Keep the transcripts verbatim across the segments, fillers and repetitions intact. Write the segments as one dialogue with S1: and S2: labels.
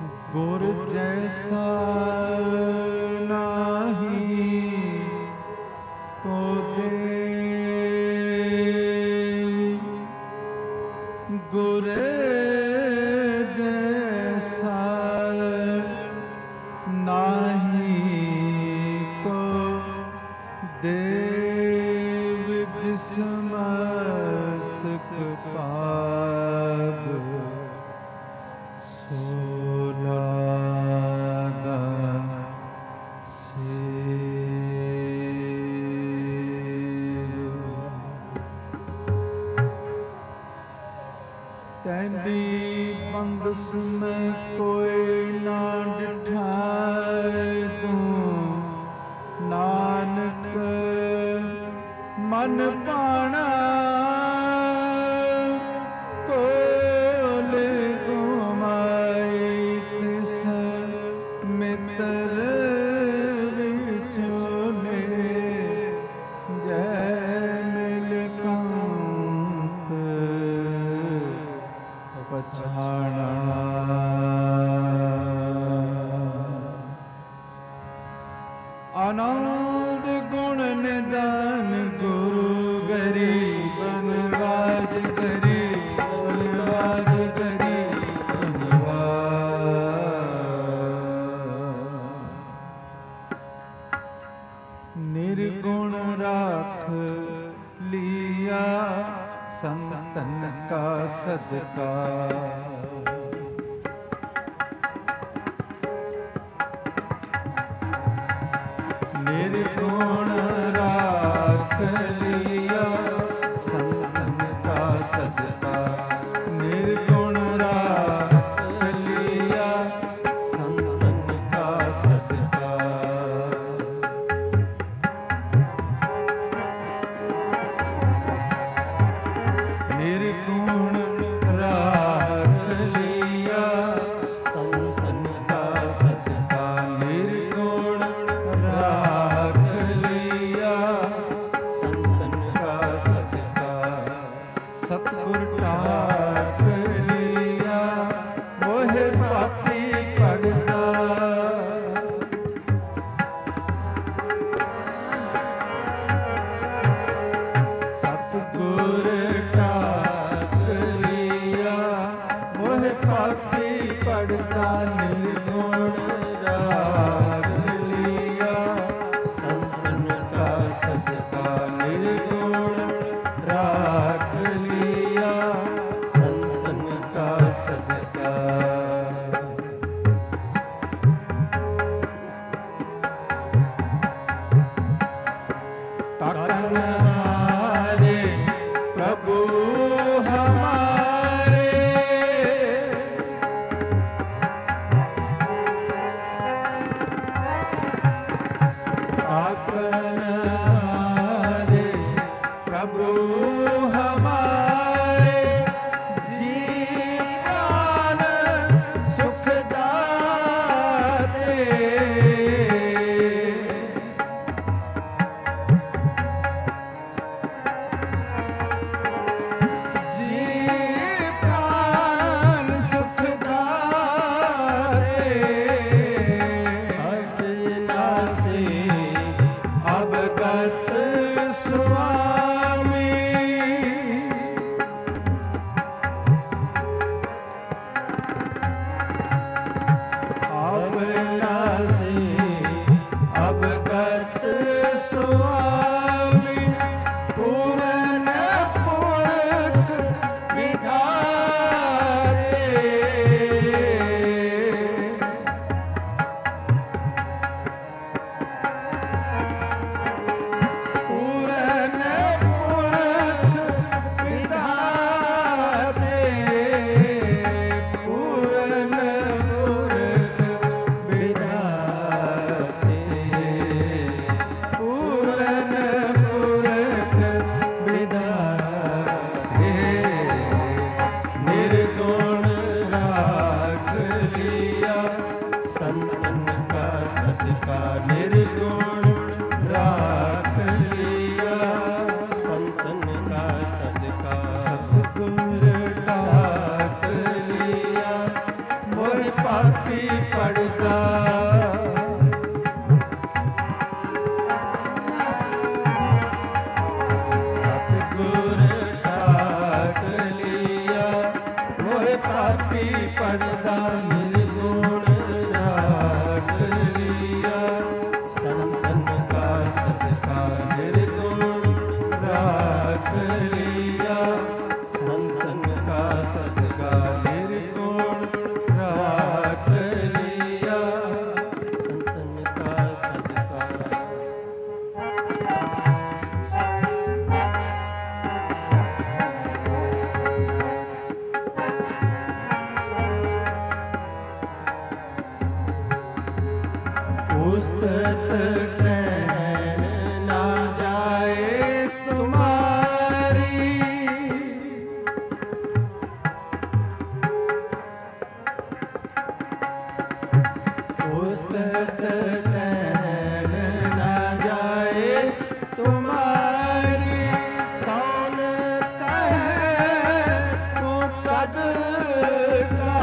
S1: गुर जैसा नाही को देव, गुर जैसा नाही को देव, जिस मस्तक पाग सोला तैंडी बंदस में कोई ना डिठाए तू, नानक मन पाना कोल घुमाई, तिस मित्र विचोले जय मिलकंत पछाना। आनंद गुण निदान गुरु गरीबन राज गरीबन राज गरीबन निर्गुण राख लिया संतन का सदका, निर्गुण राख लिया संतन का सदका, निर्गुण राख लिया संतन का सदका। निर्गुण राख लिया संतन का सदका, निर्गुण राख लिया संतन का सदका। सतगुर टाक लिया मोहे पापी पड़ता, सतगुर टाक लिया मोहे पापी पड़ता, निर्गुण राग लिया संतन का सदका, निर्गुण राग लिया संतन का सदका। टाकन हारे प्रभु हमारे, टाकन हारे प्रभु हमारे, जी प्राण सुख दाते, पापी पड़दा सतगुर डाक लिया मोहे पापी पड़दा निर्गुण डाक लिया संतन का सत्कार निर्गुण डाक लिया संतन का सत्कार निर्गुण डाक लिया संतन का सत्कार उस्तत कहन ना जाए तुम्हारी उस्तत कहन ना जाए तुम्हारी कौन कहे तो कद का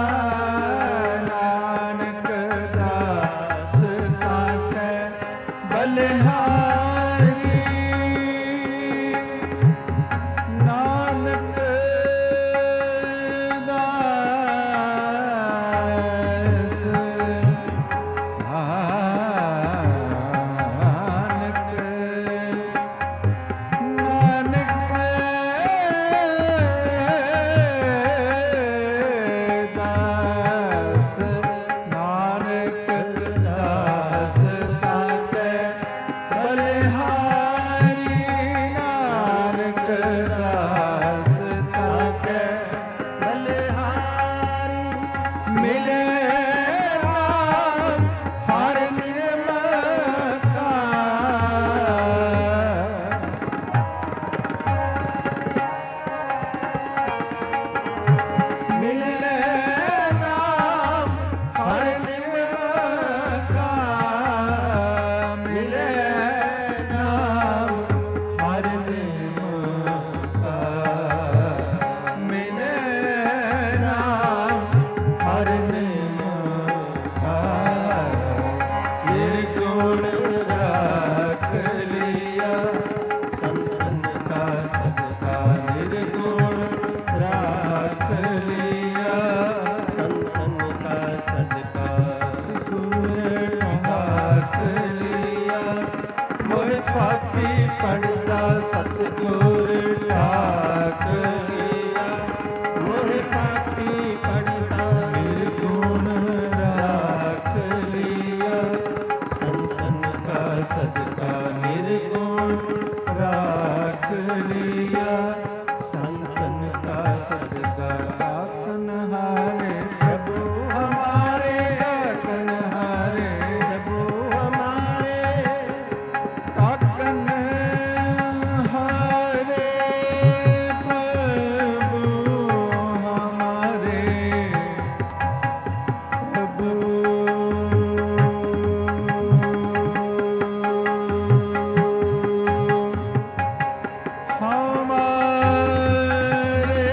S1: नानक दास ताकै बलिहारी नानक दास नानक नानक दास नानक दास ताकै बलिहारी नानक दास ताकै बलिहारी मिले राम हर निमका मिले राम हर निमका मिले राम हर निमका मिले राम हर निमका निर्गुण राख लिया संतन का सत्कार निर्गुण राख लिया संतन का सत्कार सतगुर ढाक लिया मोहे पापी पड़दा सतगुर ढाक लिया मोहे पापी पड़दा निर्गुण राख लिया संतन का सत्कार निर्गुण राख लिया संतन का सत्कार आखन हारे प्रभु हमारे आखन हारे प्रभु हमारे आखन हारे प्रभु हमारे प्रभु हमारे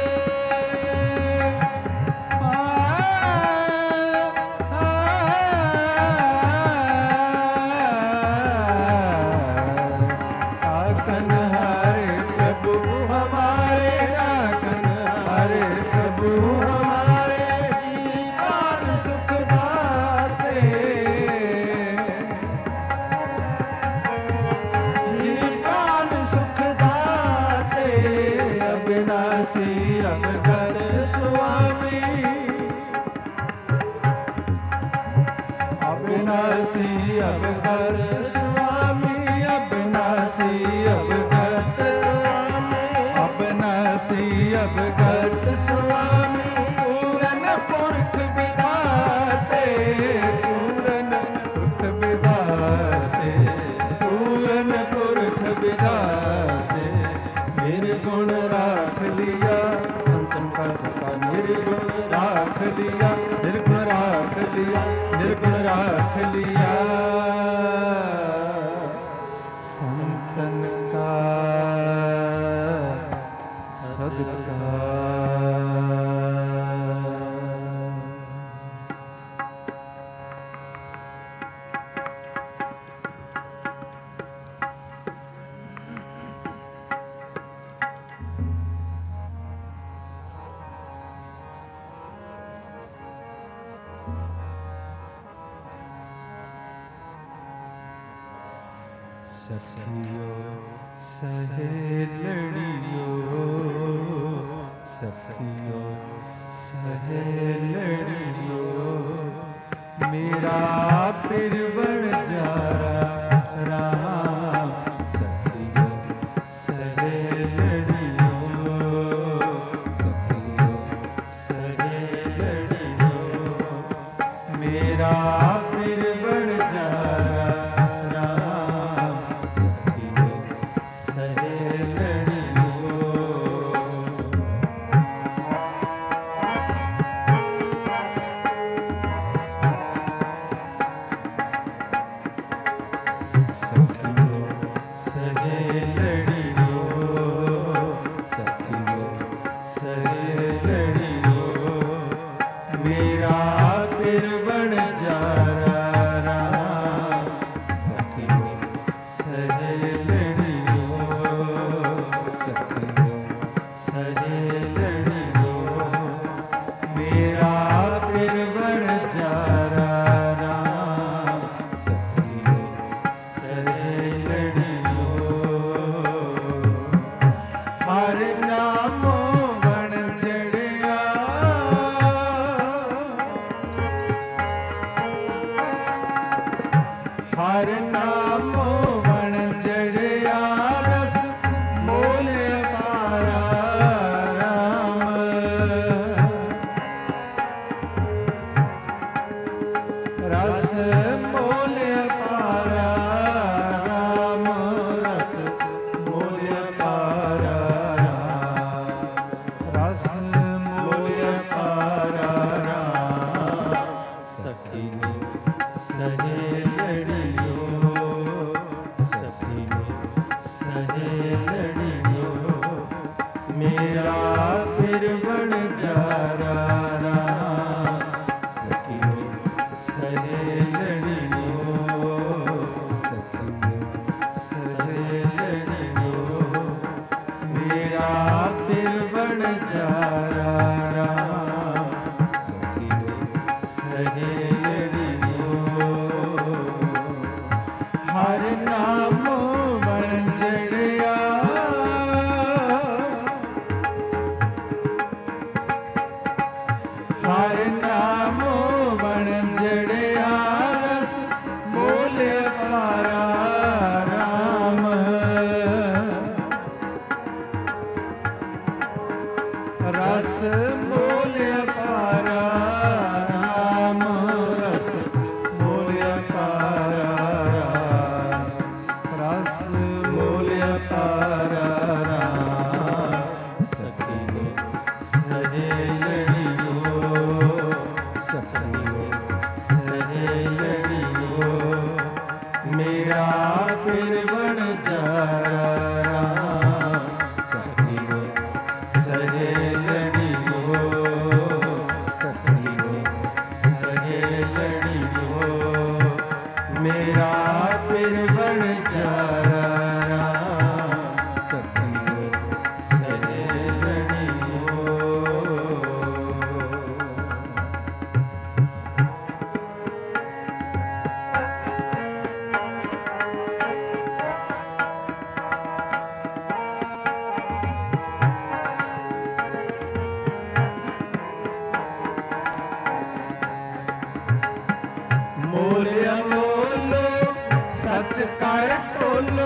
S1: आखन हारे प्रभु हमारे आखन हारे प्रभु हमारे जीवन सुख दाते जीवन सुख दाते अविनाशी अवघर स्वामी अविनाशी अवघर स्वामी अविनाशी अवघर स्वामी अविनाशी अवघर स्वामी पूरन पुरख विधाते पूरन पुरख विधाते पूरन पुरख विधाते निर्गुण राख लिया संतन का सत्कार निर्गुण राख लिया निर्गुण राख लिया निर्गुण राख लिया संतन का सत्कार सखियो सहेलड़ियो सखियो सहेलड़ियो मेरा पिरवण जारा राम सखियो सहेलड़ियो सखियो सहेलड़ियो मेरा पिरवण जारा राम सखियो सहेलड़ियो सखियो सहेलड़ियो सखियो सहेलड़ियो मेरा पिरवण जारा राम सखियो सहेलड़ियो सखियो सहेलड़ियो मेरा पिरवण जारा राम सखियो सहेलड़ियो हर नामो बन चढ़िया हर नामो बन चढ़िया रस मोल पारा राम रस मोल पारा राम रस मोल पारा राम रस मोल पारा राम सखियो सहेलड़ियो सखियो सहेलड़ियो मेरा पिरवण जारा राम सखियो सहेलड़ियो सखियो सहेलड़ियो मेरा पिरवण जारा राम सखियो सहेलड़ियो हर नामो बन चढ़िया हर नामो बन चढ़िया रस मोल पारा राम रस मोल पारा राम रस मोल पारा राम रस मोल पारा राम सखियो सहेलड़ियो सखियो सहेलड़ियो मेरा पिरवण जारा राम सखियो सहेलड़ियो सखियो सहेलड़ियो मेरा पिरवण जारा राम सखियो सहेलड़ियो मोलिया मोलो सच कर टोलो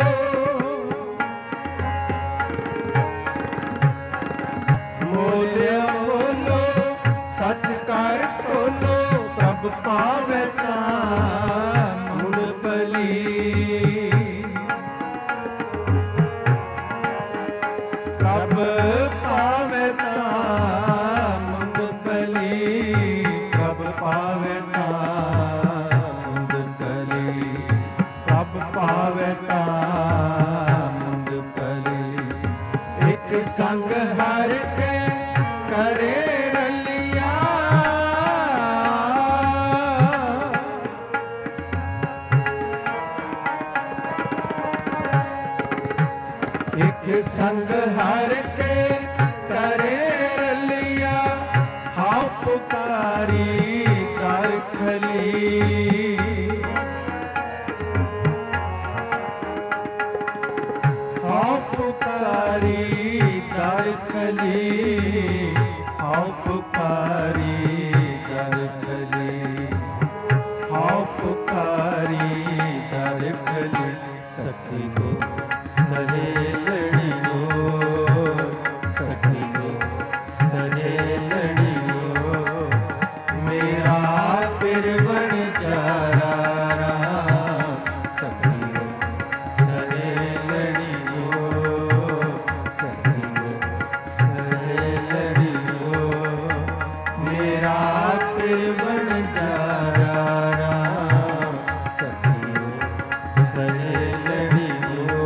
S1: मोलिया मोलो सच कर टोलो प्रभ पावे तां मुड़ पली प्रभ पावे तां मुड़ पली प्रभ पावे पावे मुंद पली एक संग हर के करे रलिया एक संग हर के करे रलिया हाँ पुकारी कर खली मेरा पिरवन चारा राम सखियो सहेलड़ियो सखियो सहेलड़ियो मेरा पिरवन चारा राम सखियो सहेलड़ियो।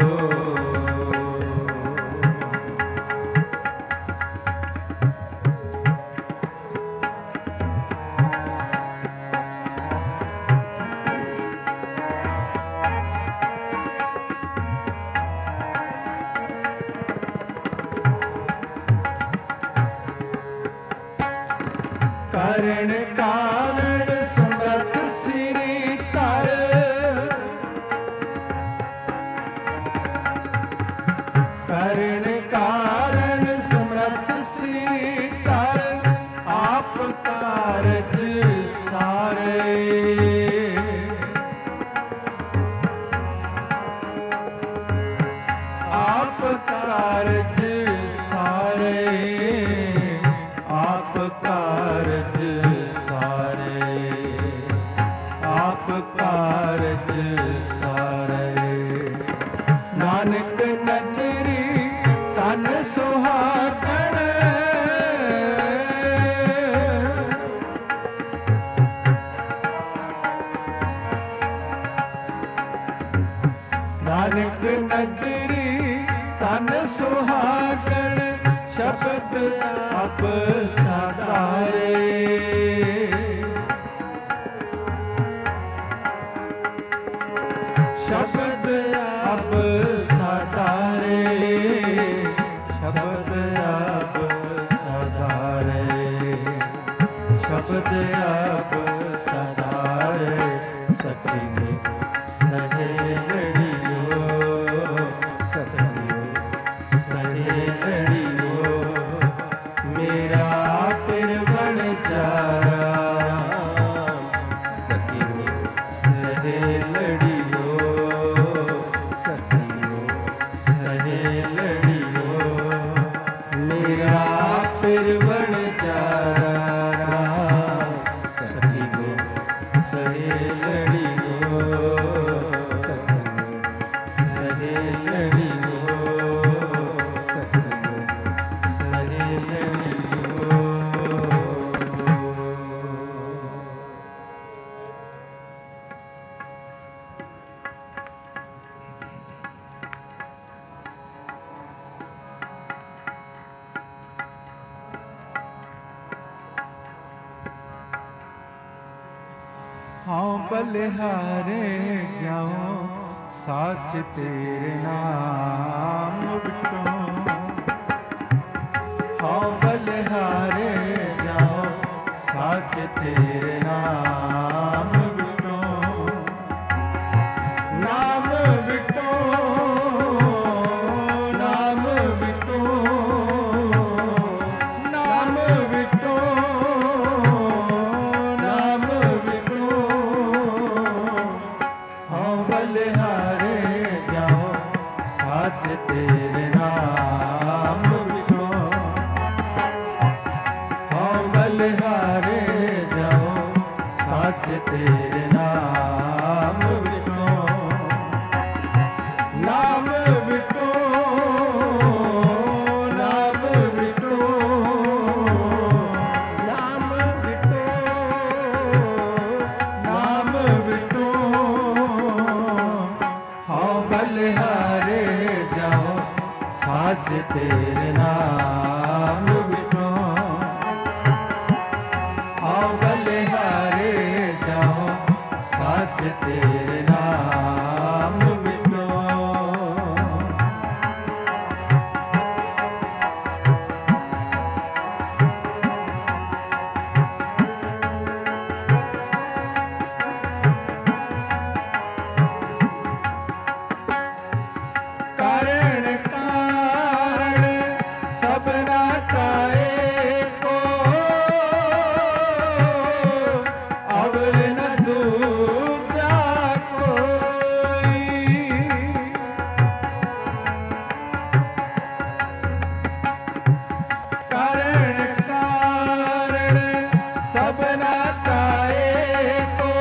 S1: करण कारण समर्थ सिरी तर करण कारण समर्थ सिरी तर आप कारज सारे आप कारज सारे आप कारज सारे आप कारज सारे नानक नदरी तन सुहागण नानक नदरी तन सुहागण शब्द अप साधारे शब्द अप साधारे शब्द अप साधारे शब्द अप साधारे सखियो सहेलड़ियो सखियो सहेलड़ियो मेरा पिरवन चारा राम सखियो सहेलड़ियो सखियो सहेलड़ियो मेरा पिरवन चारा राम सखियो सहेलड़ियो सखियो सहेलड़ियो सखियो सहेलड़ियो। हाँ बलिहारे जाओ साच तेरे नाम बिटो हाँ बलिहारे जाओ साच तेरे नाम बिटो नाम बिटो नाम बिटो नाम बिटो नाम बिटो हाँ बलिहारे जाओ साच तेरे नाम बिटो हाँ बलिहारे जाओ साच तेरे नाम बिटो नाम बिटो नाम बिटो नाम बिटो नाम बिटो हाँ बलिहारे जाओ साच तेरे नाम बिटो हाँ बलिहारे जाओ साच तेरे नाम बिटो। कारण कारण सबना काए को अवल न दूजा को काए को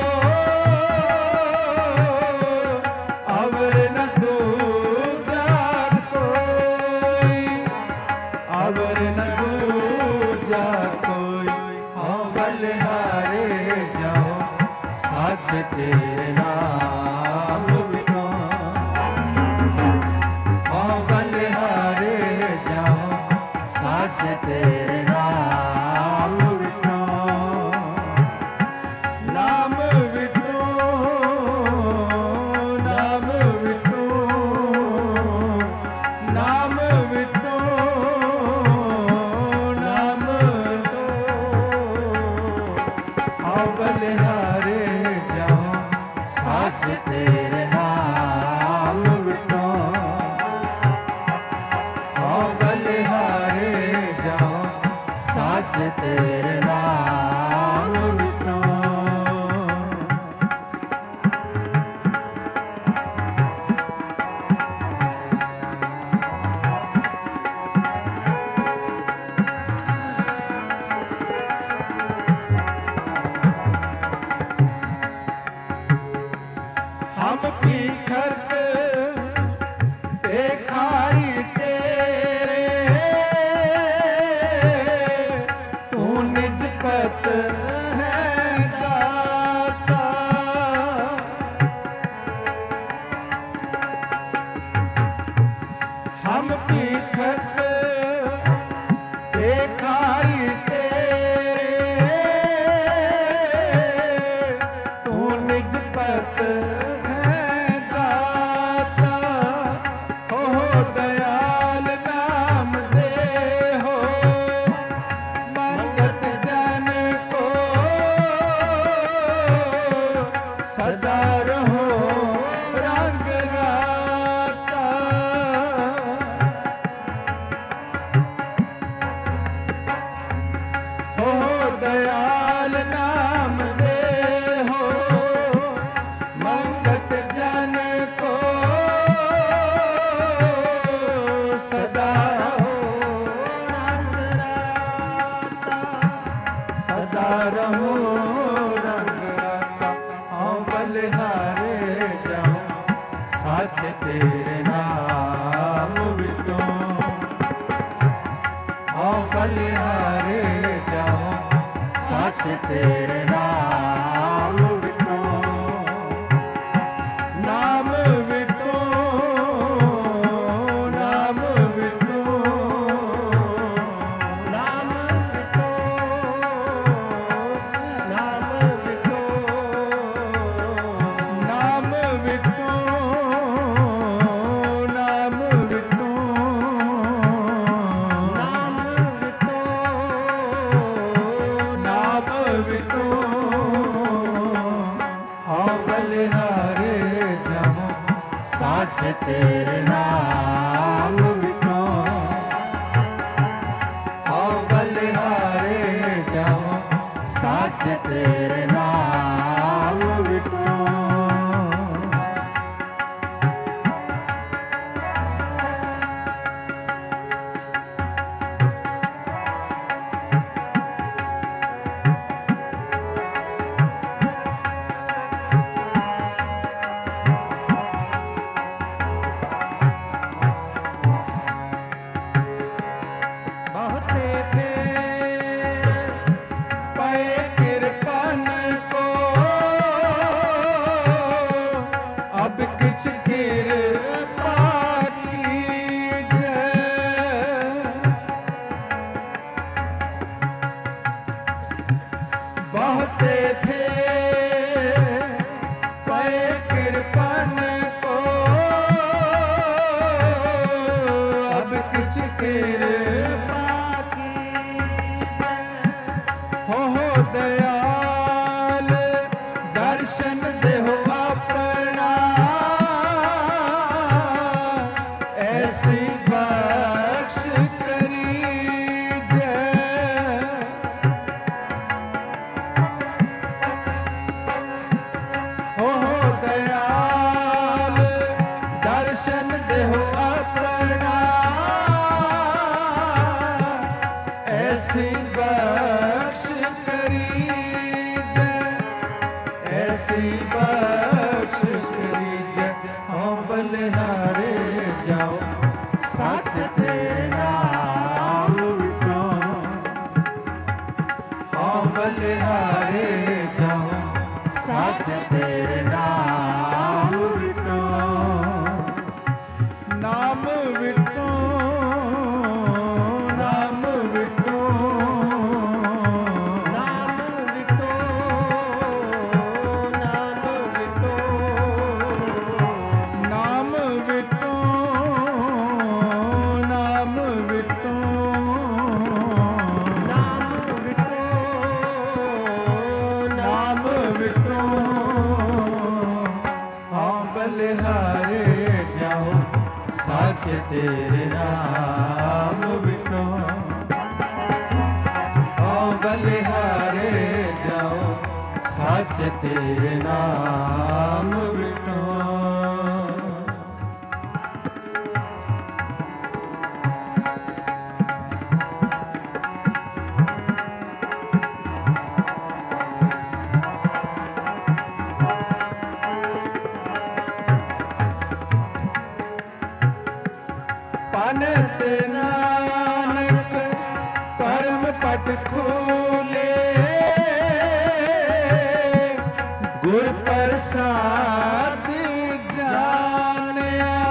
S1: अवर न दूजा कोई अवर न दूजा कोई हाँ बलिहारे जाओ सच तेरे नाम बिना हाँ बलिहारे जाओ सच तेरे नाम बिना नाम बिटो नाम बिटो नाम बिटो नाम बिटो हाँ बलिहारे जाओ सच तेरे नाम बिटो हाँ बलिहारे जाओ सच तेरे नाम बिटो हम पीखत भिखारी तेरे तू निज पत है दाता हम पीखत भिखारी तेरे तू निज पत दयाल नाम दे हो मंगत जन को सदा रहो रंग राता हो दयाल नाम दे हो मंगत जन को सदा हो रंग राता सदा रहो रंग राता हाँ बलिहारे जाओ सच तेरे नाम बिटो हाँ बलिहारे जाओ सच तेरे नाम बिटो नाम बिटो नाम बिटो नाम बिटो नाम बिटो नाम बिटो नाम बिटो नाम बिटो नाम बिटो हाँ बलिहारे जाओ सच तेरे नाम बिटो हाँ बलिहारे जाओ सच तेरे नाम बिटो बहुते फेर पए कृपन को अब किछ कृपा कीजै बहुते फेर पए कृपन को अब किछ कृपा हो हो दयाल दर्शन देहो अपना ऐसी बख्श करी जय ऐसी बख्शिश करीजे हो बलिहारे जाओ सच तेरे नाम विटो हो बलिहारे जाओ सच तेरे नाम विटो नाम विटो नाम विटो नाम विटो नाम विटो नाम विटो नाम विटो नाम विटो नाम विटो हाँ बलिहारे जाओ सच तेरे नाम विटो हाँ बलिहारे जाओ सच तेरे नाम विटो पनत नानक परम पट खोले गुर प्रसाद जानिया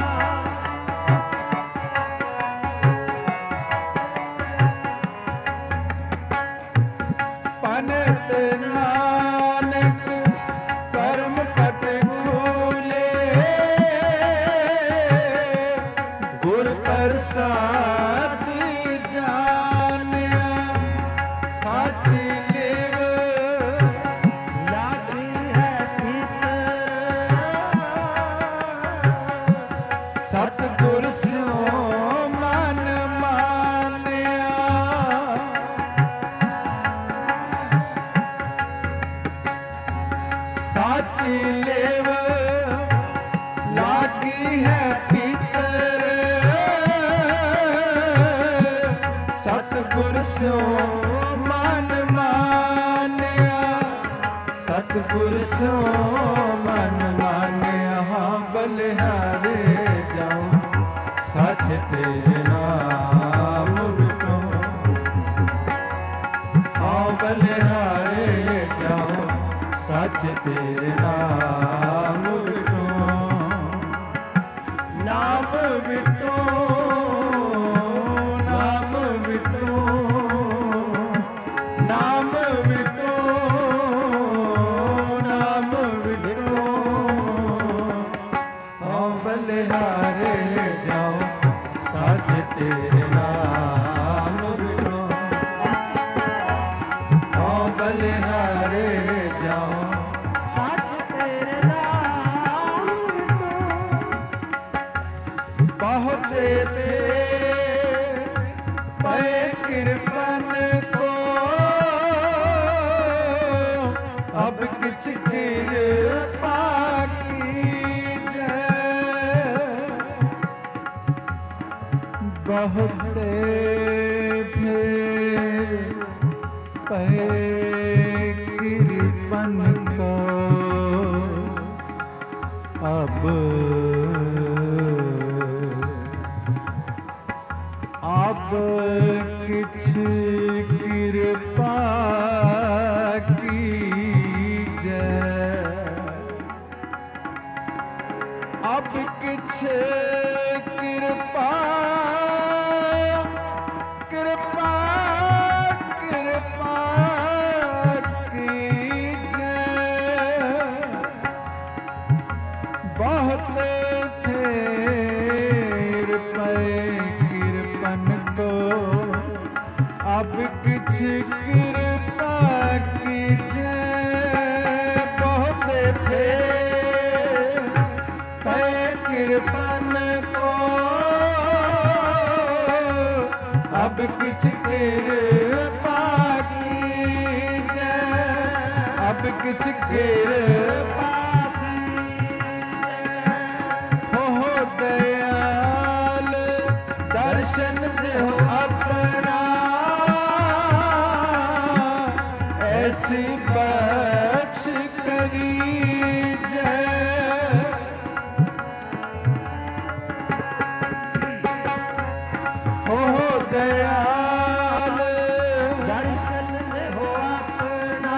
S1: पनत नानक परम पट खोले गुर प्रसाद जानिया सच लिव लागी है भीतर सतगुर स्यो मन मानिया सच लिव लागी है भीतर सतगुर स्यो मन मानिया सतगुर स्यो मन मानिया हाँ बलिहारे जाओ सच तेरे नाम विटो हाँ बलिहारे जाओ सच तेरे नाम विटो नाम विटो नाम विटो नाम विटो नाम विटो हाँ बलिहारे जाओ सच तेरे नाम विटो हाँ बलिहारे जाओ सच तेरे नाम विटो बहुत पे पे कृपन को अब किछ चिर बाकी बहुत फेर पे कृपन को अब अब किछ कृपा कीजै अब किछ कृपा कृपा कृपा कीजै बहुत फेर पे कृपन को अब किछ कृपा कीजै बहुत फेर पे कृपन को अब किछ कृपा कीजै अब किछ कृपा हो दयाल दर्शन देहो अपना ऐसी बख्श कर करीजै हो दयाल दर्शन हो अपना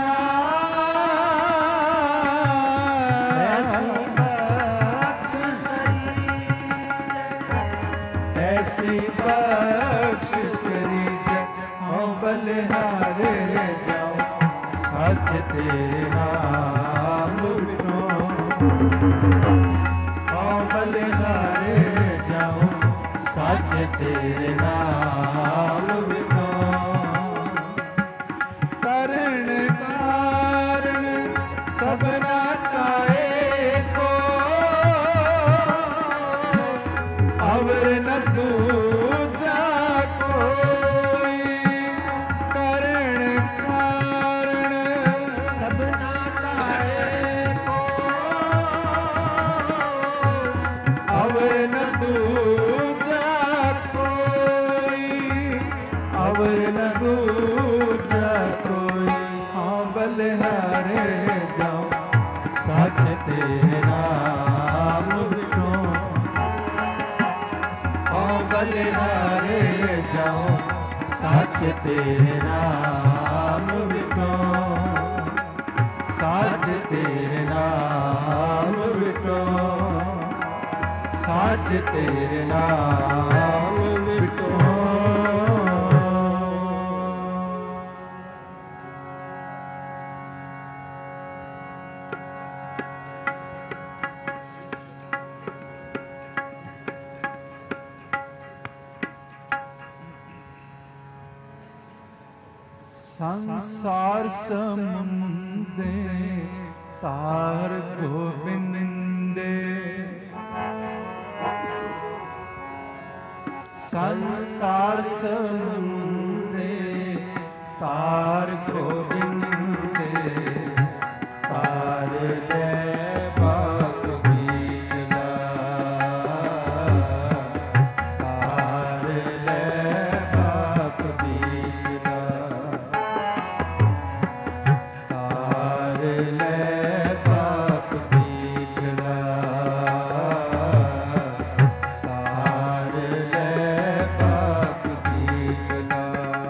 S1: ऐसी बख्शिश करीजै हो बलिहारे जाओ सच तेरे नाम बिनो हो बलिहारे जाओ सच तेरे नाम बिनो करण कारण सबना काए को अवर न दूजा कोई करण कारण सबना काए को अवर न दूजा कोई अवर न दूजा कोई हाँ बलिहारे जाओ सच तेरे नाम बिनो हाँ बलिहारे जाओ सच तेरे नाम बिनो सच तेरे नाम बिनो सच तेरे नाम बिनो संसार समुंदे तार गोविंदे संसार समुंदे तार गोविंदे तार ले बाग बीला तार ले बाग बीला तार ले बाग बीला तार ले बाग बीला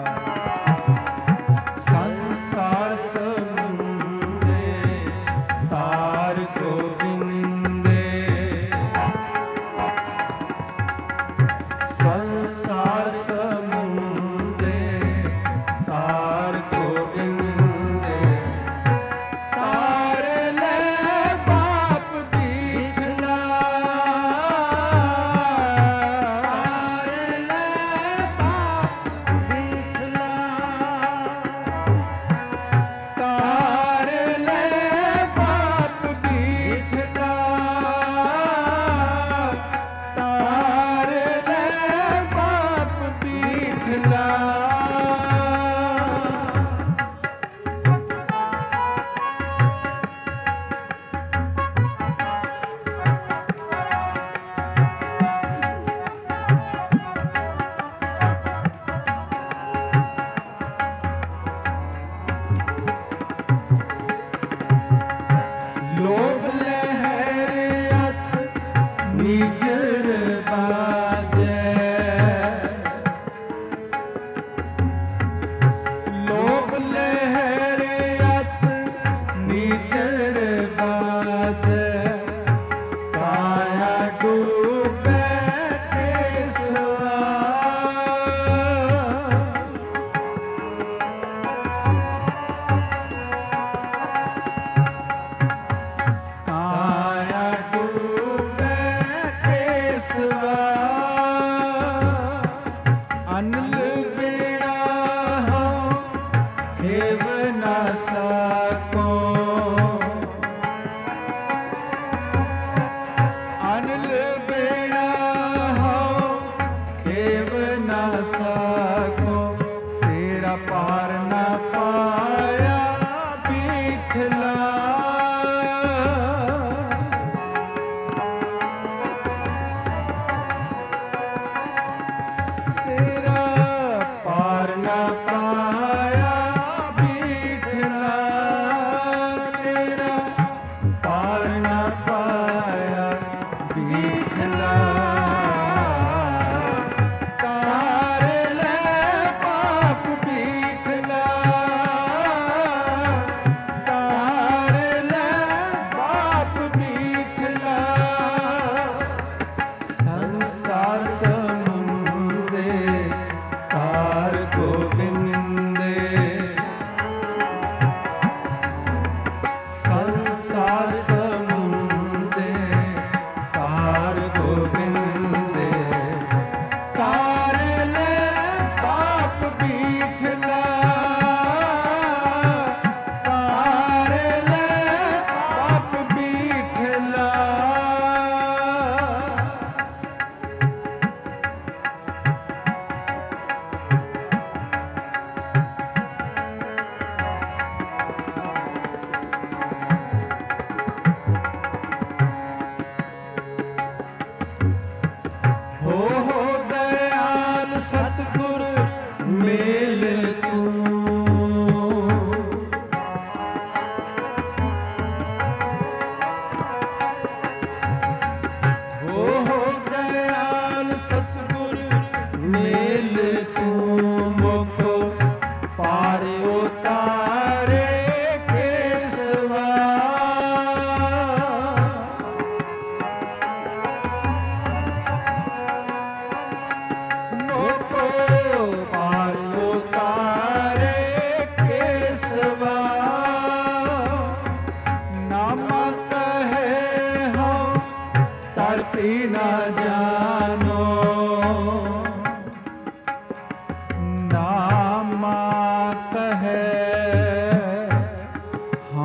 S1: संसार समुंदे तार गोविंदे संसार समुंदे तार गोविंदे तार ले बाप दीठला तार ले बाप दीठला तार ले बाप बीठला तार ले बाप बीठला लोभ लहरियत निजर बाजे लोभ लहरियत निजर बाजे काया डूबे केसवा काया डूबे केसवा अनल बेड़ा हो खेव न सको अनल बेड़ा हो खेव न सको तेरा पार न पाया बीठला तेरा पार न पाया बीठला तेरा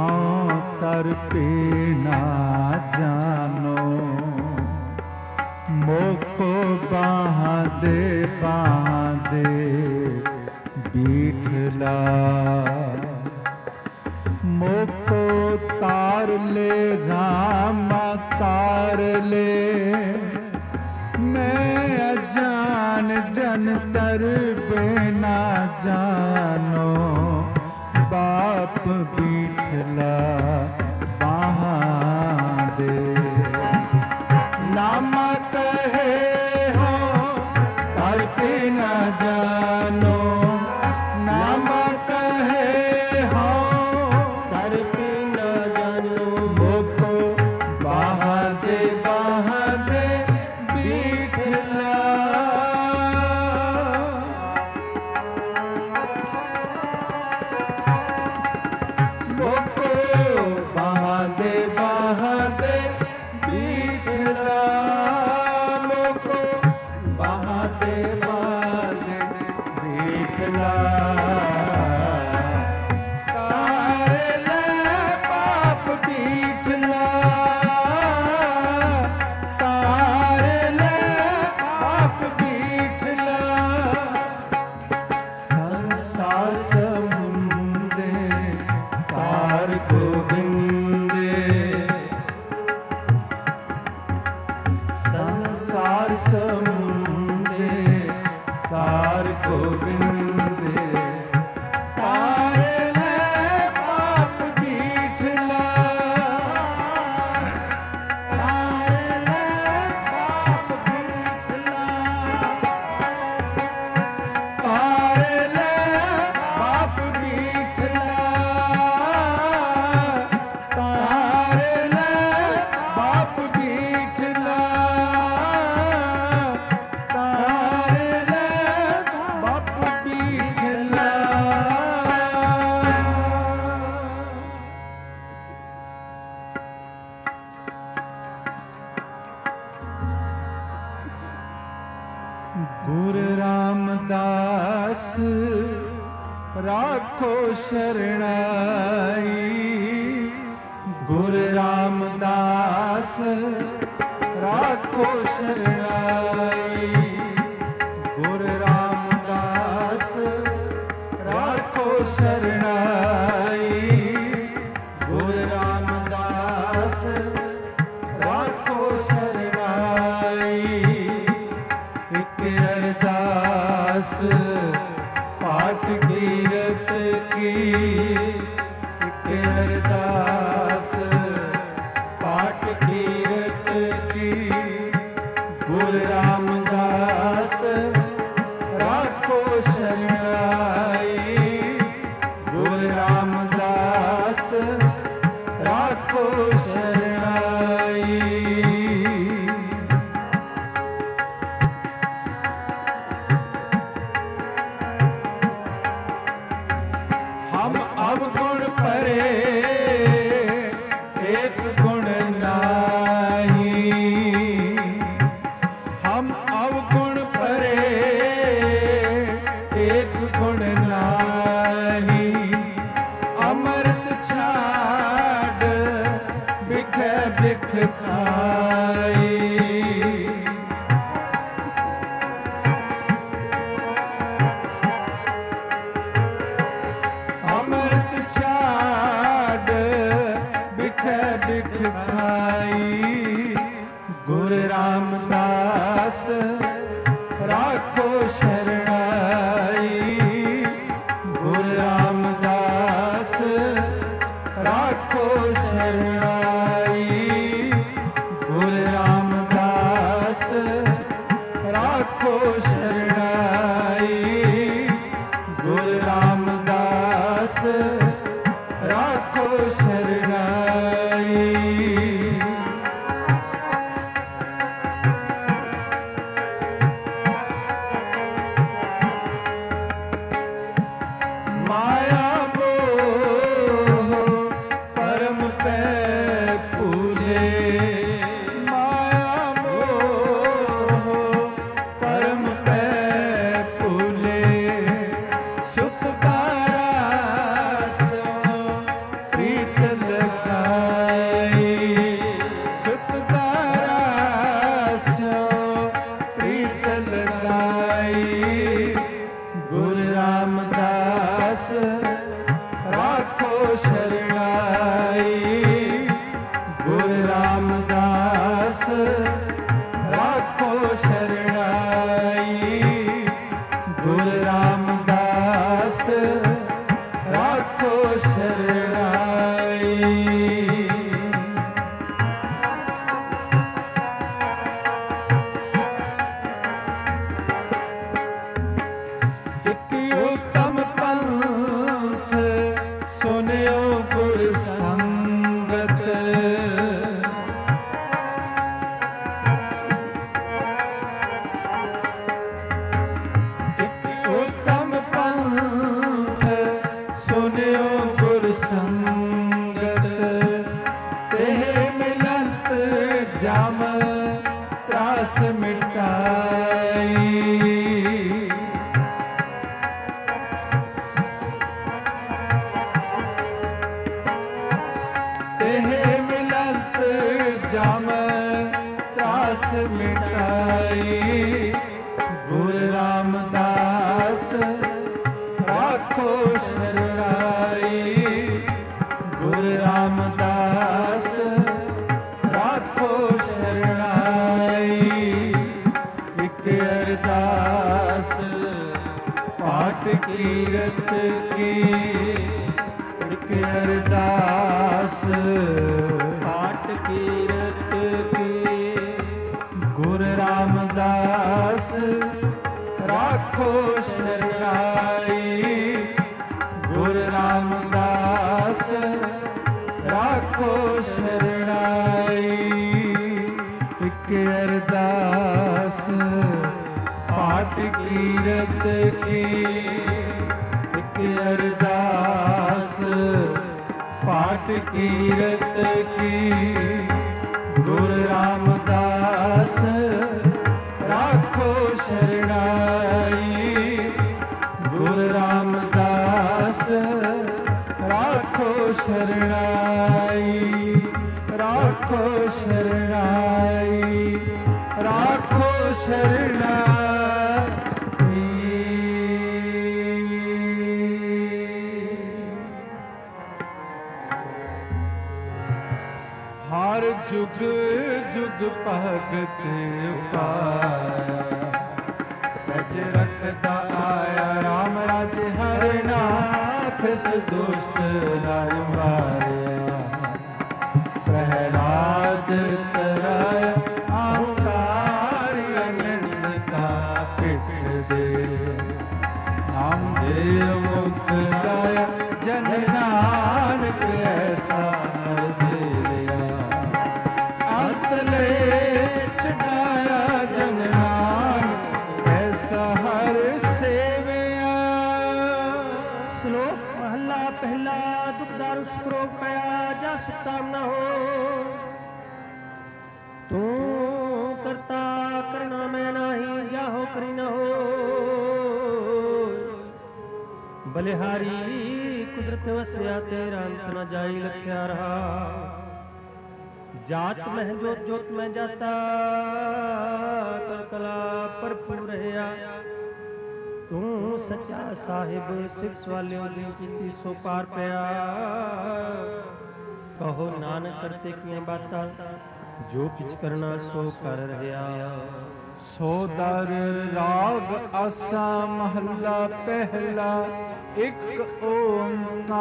S1: हाँ कर पे ना जानो, मोको बाहा दे बाहा दे बीठला, मोको तार ले रामा तार ले, मैं अजान जन तर बिना जानो, बाप बीठला बाहा दे। नाम कहे हो तर पे न जानो, नाम कहे हो तर पे न जानो, मोको बाहा दे बाहा दे बीठला, मोको बाहा दे बाहा दे बीठला, मोको बाहा दे बाहा दे बीठला, तारे ले बाप बीठला, तारे ले बाप बीठला, संसार समुंदे तार गोविंदे, संसार समुंदे तार गोविंदे, तारे ले बाप बीठला, तारे ले बाप बीठला, तारे ले बाप बीठला, तारे ले बाप बीठला, तारे ले बाप बीठला। गुरु रामदास राखो शरणाई, गुरु रामदास राखो शरणाई, गुरु रामदास राखो शरणाई, गुरु रामदास राखो शरणाई, एक अरदास पाठ कीरत की, एक अरदास पाठ कीरत की, गुरु रामदास राखो शरणाई, गुरु रामदास राखो शरणाई। हम अवगुण परे एक गुण नाही, हम अवगुण परे एक गुण नाही, अमृत छाड़ बिख बिख खाई, अमृत छाड़ बिख बिख खाई, गुरु रामदास राखो शरणाई, गुरु रामदास राखो शरणाई, गुरु रामदास राखो शरणाई, गुरु रामदास राखो शरणाई। माया मोह परम पे फूले, माया मोह परम पे फूले, सुख का रास प्रीत ਲਗਾਈ ਸੁਤਦਾਰਾ ਸਿਓ ਪ੍ਰੀਤ ਲਗਾਈ ਗੁਰੂ ਰਾਮਦਾਸ ਰਾਖੋ ਸ਼ਰਣਾਈ ਗੁਰੂ ਰਾਮਦਾਸ ਰਾਖੋ ਸ਼ਰਣਾਈ ਗੁਰੂ ਰਾਮਦਾਸ ਰਾਖੋ ਸ਼ਰਣਾਈ। ਇੱਕ ਉਤਮ ਪੰਥ ਸੁਨਿਓ ਗੁਰ ਸੰਗਤ ਸੁਨਿਓ ਗੁਰ ਸੰਗਤ ਤੇ ਮਿਲੰਤ ਜਮ ਤਰਾਸ ਮਿਟਾਈ ਤੇ ਮਿਲੰਤ ਜਮ ਤਰਾਸ ਮਿਟਾਈ ਗੁਰੂ ਰਾਮਦਾਸ ਰਾਖੋ ਸ਼ਰਣਾਈ ਗੁਰੂ ਰਾਮਦਾਸ ਰਾਖੋ ਸ਼ਰਣਾਈ। ਇੱਕ ਅਰਦਾਸ ਪਾਠ ਕੀਰਤ ਕੀ ਇੱਕ ਅਰਦਾਸ ਪਾਠ ਕੀਰਤ ਕੀ ਗੁਰੂ ਰਾਮਦਾਸ ਰਾਖੋ ਸ਼ਰਣਾਈ ਗੁਰੂ ਰਾਮਦਾਸ ਰਾਖੋ ਸ਼ਰਣਾਈ। ਇੱਕ ਅਰਦਾਸ ਪਾਠ ਕੀਰਤ ਕੀ ਇੱਕ ਅਰਦਾਸ ਪਾਠ ਕੀਰਤ ਕੀ ਗੁਰੂ ਰਾਮਦਾਸ ਰਾਖੋ ਸ਼ਰਣਾਈ ਗੁਰੂ ਰਾਮਦਾਸ ਰਾਖੋ ਸ਼ਰਣਾਈ ਰਾਖੋ ਸ਼ਰਣਾਈ ਰਾਖੋ ਸ਼ਰਣਾਈ। ਹਰ ਜੁਗ ਜੁਗ ਭਗਤ ਉਪਾਇਆ ਤਜ ਰੱਖਦਾ ਆਇਆ ਰਾਮ ਰਾਜ ਹਰਿ ਨਾਥ ਦੁਸ਼ਟ ਨਰ ਮਾਰਿਆ ਪ੍ਰਹਿਲਾਦ ਤਰਾਇਆ ਆਕਾਰ ਅਨੰਦ ਕਾ ਪਿੱਠ ਦੇ ਨਾਮ ਦੇ ਮੁਖ ਗਾਇਆ ਜਨ ਨਾਨਕ ਐਸਾ ਹਰ ਸੇਵਿਆ ਅੰਤਲੇ ਚੜਾਇਆ ਜਨ ਨਾਨਕ ਐਸਾ ਹਰ ਸੇਵਿਆ।
S2: ਸ਼ਲੋਕ ਮਹਲਾ ਪਹਿਲਾ ਦੁਖਦਾਰੂ ਸ਼ਲੋਕ ਪਿਆ ਜਾ ਸੁਤਾ ਨਾ ਹੋ ਤੂੰ ਕਰਤਾ ਕਰਨਾ ਮੈਂ ਨਹੀਂ ਜਾਹੋ ਕਰੀ ਨਾ ਹੋ ਬਲਿਹਾਰੀ ਕੁਦਰਤ ਵਸਿਆ ਤੇਰਾ ਅੰਤ ਨਾ ਜਾਈ ਲਖਿਆ ਰਹਾ ਜਾਤ ਮਹਿ ਜੋਤ ਜੋਤ ਮੈਂ ਜਾਤਾ ਕਲ ਕਲਾ ਭਰਪੂਰ ਰਹਾ ਤੂੰ ਸੱਚਾ ਸਾਹਿਬ ਸਿੱਖ ਵਾਲਿਓ ਦੀ ਕੀਤੀ ਸੋ ਪਾਰ ਪਿਆ ਕਹੋ ਨਾਨਕ ਕਰਤੇ ਕੀਆਂ ਬਾਤਾਂ ਜੋ ਕਿਛ ਕਰਨਾ ਸੋ ਕਰ ਰਿਹਾ।
S1: ਸੋ ਦਰ ਰਾਗ ਆਸਾ ਮਹੱਲਾ ਪਹਿਲਾ ਇੱਕ ਓੰਕਾਰ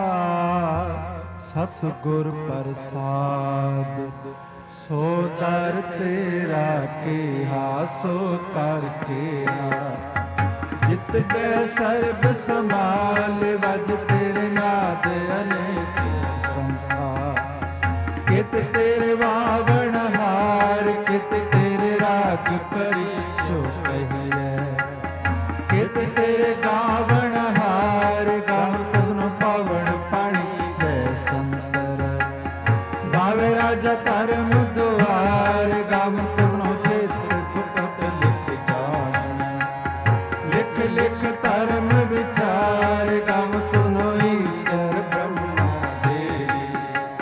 S1: ਸਤਿਗੁਰ ਪ੍ਰਸਾਦ ਸੋ ਦਰ ਤੇਰਾ ਕੀਹਾ ਸੋ ਕਰ ਕੀਹਾ ਜਿਤ ਬੈ ਸਰਬ ਸੰਭਾਲ ਵਜ ਤੇਰੇ ਨਾਦ ਅਨੇਕ ਸੰਸਾਰ ਕਿਤ ਤੇਰੇ ਵਾਵਣ ਹਾਰ ਕਿਤ ਤੇਰੇ ਰਾਗ ਪਰੀ ਸੋ ਕਹੀਐ ਕਿਤ ਤੇਰੇ ਗਾਵਣ ਹਾਰ ਗਾਵ ਤਦਨੁ ਪਾਵਣ ਪਾਣੀ ਵੈ ਸੰਤਰ ਗਾਵੇ ਰਾਜਾ ਧਰਮ ਦੁਆਰ ਗਾਵ ਤਦਨੁ ਚੇਤ ਗੁਪਤ ਲਿਖ ਜਾਣ ਲਿਖ ਲਿਖ ਧਰਮ ਵਿਚਾਰ ਗਾਵ ਤਦਨੁ ਈਸ਼ਰ ਬ੍ਰਹਮਾ ਦੇਵੀ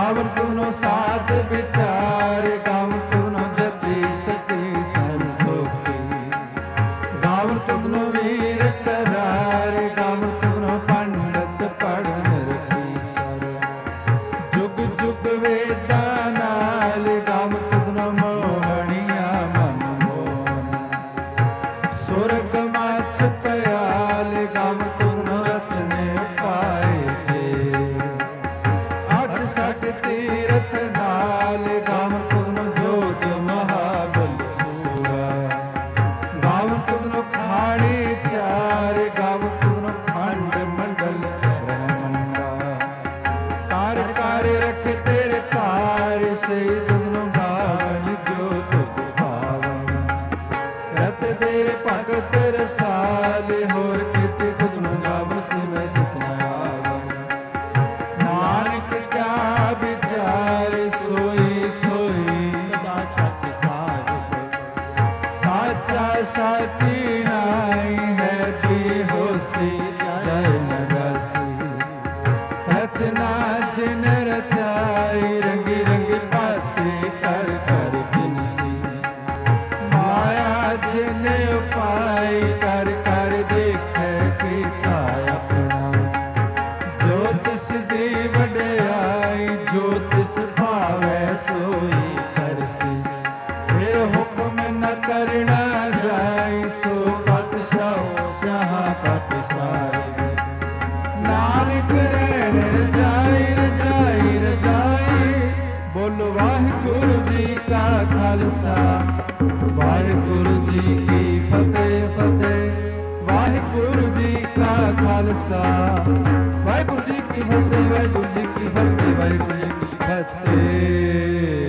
S1: गावन तुनो साध विचार, गावन तुनो जति सती संतोखी, गावन तुनो वीर करार, गावन तुनो पंडित पढ़न रखीसर, जुग जुग वेदा नाल, गावन तुनो मोहनिया मन मोहन, सुरग माछ पयाल, गावन तुनो रत्ने पाए के, आठ सठ तीरथ नाल, गावन तुनो जोत महाबल सूरा, गावन तुनो खाड़ी चार, गावन तुनो खंड मंडल ब्रह्मंडा, कार कार रख तेरे तार से तुनो गावन जो तुझ पावन, रत तेरे भगत रसाल, होर किति तुनो गावन सिवै जितना आवन, नानक क्या विचार सोई सोई
S2: सदा सच साहिब,
S1: साचा साची नाई है बेहोशी जय नरसी, रचना जिन रचाई रंगी रंगी बातें कर कर जिनसी, माया जिन उपाय कर कर देखे पीता अपना, ज्योतिष दी वड्याई जो तिस भावै सोई करसी, फिर हुक्म न करना जाय सो पातशाह शाह पातशाही, नानक रहन रजाई रजाई रजाई, बोलो वाहिगुरु जी का खालसा, वाहिगुरु जी की फतेह फतेह, वाहिगुरु जी का खालसा, वाहिगुरु जी की फतेह, वाहिगुरु जी की फतेह, वाहिगुरु जी की फतेह।